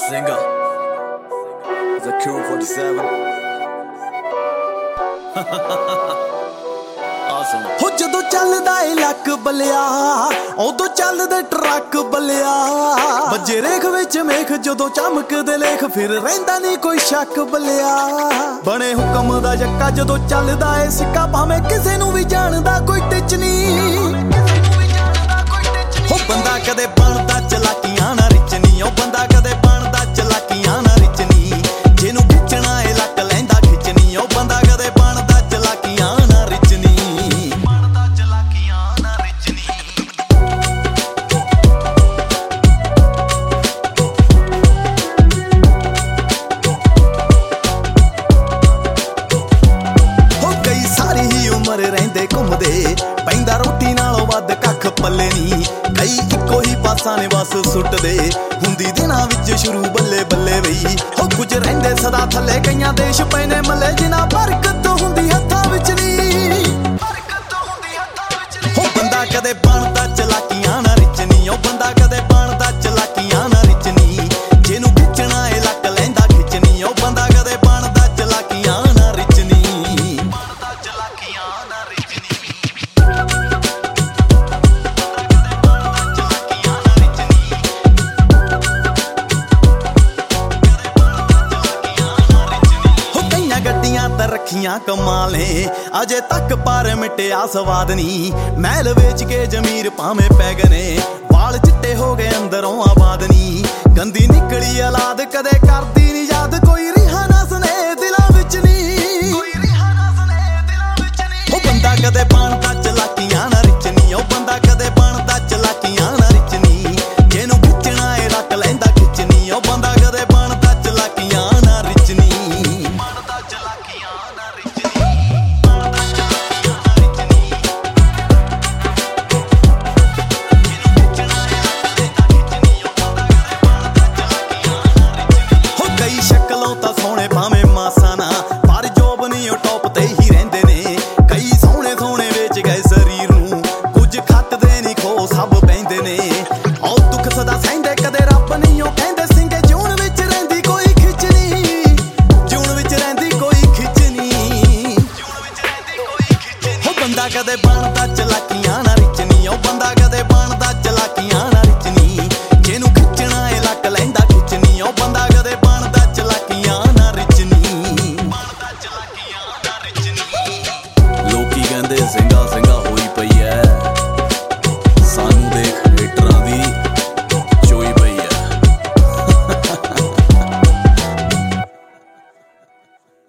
Singer, the Q47. Awesome. ਹੋ ਜਦੋਂ ਚੱਲਦਾ ਏ ਲੱਕ ਬਲਿਆ ਉਦੋਂ ਚੱਲਦੇ ਟਰੱਕ ਬਲਿਆ ਵੱਜੇ ਰੇਖ ਵਿੱਚ ਮੇਖ ਜਦੋਂ ਚਮਕਦੇ ਲੇਖ ਫਿਰ ਰਹਿੰਦਾ ਨਹੀਂ ਕੋਈ ਸ਼ੱਕ ਬਲਿਆ ਬਣੇ ਹੁਕਮ ਦਾ ਜੱਕਾ ਜਦੋਂ ਚੱਲਦਾ ਏ ਸਿੱਕਾ ਭਾਵੇਂ ਕਿਸੇ ਨੂੰ ਵੀ ਜਾਣਦਾ ਕੋਈ ਟਿੱਚ ਨਹੀਂ ਹੋ ਬੰਦਾ ਕਦੇ ਬਣਦਾ ਚਲਾਕੀਆਂ ਨਾ ਰਿਚ ਨਹੀਂ ਉਹ ਬੰਦਾ ਕਦੇ ਬਣਦਾ ਚਲਾਕੀਆਂ ਨਾ ਰਿਚ ਨਹੀਂ ਜਿਹਨੂੰ ਖਿੱਚਣਾ ਏ ਲੱਕ ਲੈਂਦਾ ਖਿੱਚ ਨਹੀਂ ਉਹ ਬੰਦਾ ਕਦੇ ਬਣਦਾ ਚਲਾਕੀਆਂ ਨਾ ਰਿਚ ਨਹੀਂ ਬਣਦਾ ਚਲਾਕੀਆਂ ਨਾ ਰਿਚ ਨਹੀਂ ਹੋ ਗਈ ਸਾਰੀ ਹੀ ਉਮਰ ਰਹਿੰਦੇ ਘੁੰਮਦੇ ਪੈਂਦਾ ਰੋਟੀ ਨਾਲੋਂ ਵੱਧ ਕੱਖ ਪੱਲੇ ਨਹੀਂ ਕਈ ਇੱਕੋ ਹੀ ਪਾਸਾਂ ਨੇ ਬਸ ਸੁੱਟਦੇ ਹੁੰਦੀ ਦਿਨਾਂ ਵਿੱਚ ਸ਼ੁਰੂ ਬੱਲੇ ਬੱਲੇ ਵਈ ਹੋ ਕੁਝ ਰਹਿੰਦੇ ਸਦਾ ਥੱਲੇ ਕਈਆਂ ਦੇਸ਼ ਪਏ ਨੇ ਮੱਲੇ ਜਿਨ੍ਹਾਂ ਬਰਕਤ ਹੁੰਦੀ ਹੱਥਾਂ ਵਿੱਚ ਨਹੀਂ ਹੋ ਬੰਦਾ ਕਦੇ ਬਣਦਾ ਚਲਾਕੀਆਂ ਨਾ ਰਿਚ ਨਹੀਂ ਉਹ ਬੰਦਾ ਕਦੇ ਬਣਦਾ ਚਲਾਕੀਆਂ ਨਾ ਰਿਚ ਨਹੀਂ ਜਿਹਨੂੰ ਖਿੱਚਣਾ ਏ ਲੱਕ ਲੈਂਦਾ ਖਿੱਚ ਨਹੀਂ ਉਹ ਬੰਦਾ ਕਦੇ ਬਣਦਾ ਚਲਾਕੀਆਂ ਨਾ ਰਿਚ ਨਹੀਂ ਬਣਦਾ ਚਲਾਕੀਆਂ ਨਾ ਰਿਚ ਨਹੀਂ ਗੱਡੀਆਂ ਤਾਂ ਰੱਖੀਆਂ ਕਮਾਲੇ ਅਜੇ ਤੱਕ ਪਰ ਮਿਟਿਆ ਸਵਾਦ ਨਹੀਂ ਮਹਿਲ ਵੇਚ ਕੇ ਜ਼ਮੀਰ ਭਾਵੇਂ ਪੈ ਗਏ ਨੇ ਵਾਲ ਚਿੱਟੇ ਹੋ ਗਏ ਅੰਦਰੋਂ ਆਬਾਦ ਨਹੀਂ ਗੰਦੀ ਨਿਕਲੀ ਔਲਾਦ ਕਦੇ ਕਰਦੀ ਨਹੀਂ ਯਾਦ ਕੋਈ ਰਿਹਾ ਨਾ ਸਨੇ ਦਿਲਾਂ ਵਿੱਚ ਨਹੀਂ ਉਹ ਬੰਦਾ ਕਦੇ ਬਣਦਾ ਚਲਾਕੀਆਂ ਨਾ ਰਿਚ ਨਹੀਂ ਉਹ ਬੰਦਾ ਕਦੇ ਬਣਦਾ ਚਲਾਕੀਆਂ ਨਾ ਰਿਚ ਨਹੀਂ ਜਿਹਨੂੰ ਖਿੱਚਣਾ ਏ ਰੱਖ ਲੈਂਦਾ ਖਿੱਚ ਨਹੀਂ ਉਹ ਬੰਦਾ ਕਦੇ ਬਣਦਾ ਚਲਾਕੀਆਂ ਨਾ ਰਿਚ ਨਹੀਂ ਬਣਦਾ ਚਲਾਕੀਆਂ ਨਾ ਰਿਚ ਹੋ ਕਈ ਸ਼ਕਲੋਂ ਤਾਂ ਸੋਹਣੇ ਭਾਵੇਂ ਮਾਸਾ ਨਾ ਪਰ ਜੋਬ ਨਹੀਂ ਉਹ ਟੌਪ ਤੇ ਹੀ ਰਹਿੰਦੇ ਨੇ ਕਈ ਸੋਹਣੇ ਸੋਹਣੇ ਵੇਚ ਗਏ ਸਰੀਰ ਨੂੰ ਕੁਝ ਖੱਟਦੇ ਨਹੀਂ ਖੋ ਸਭ ਬਹਿੰਦੇ ਨੇ ਉਹ ਦੁੱਖ ਸਦਾ ਸਹਿੰਦੇ